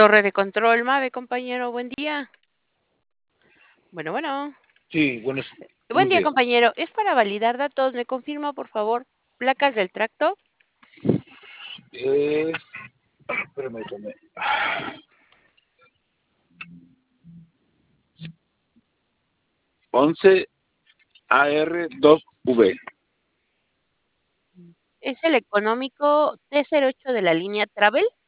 Torre de control, Mave, compañero, buen día. Bueno, bueno. Sí, Buen buenos día, días. compañero. Es para validar datos. ¿Me confirma, por favor, placas del tracto? Permítame. 11 AR2V. Es el económico T08 de la línea Travel.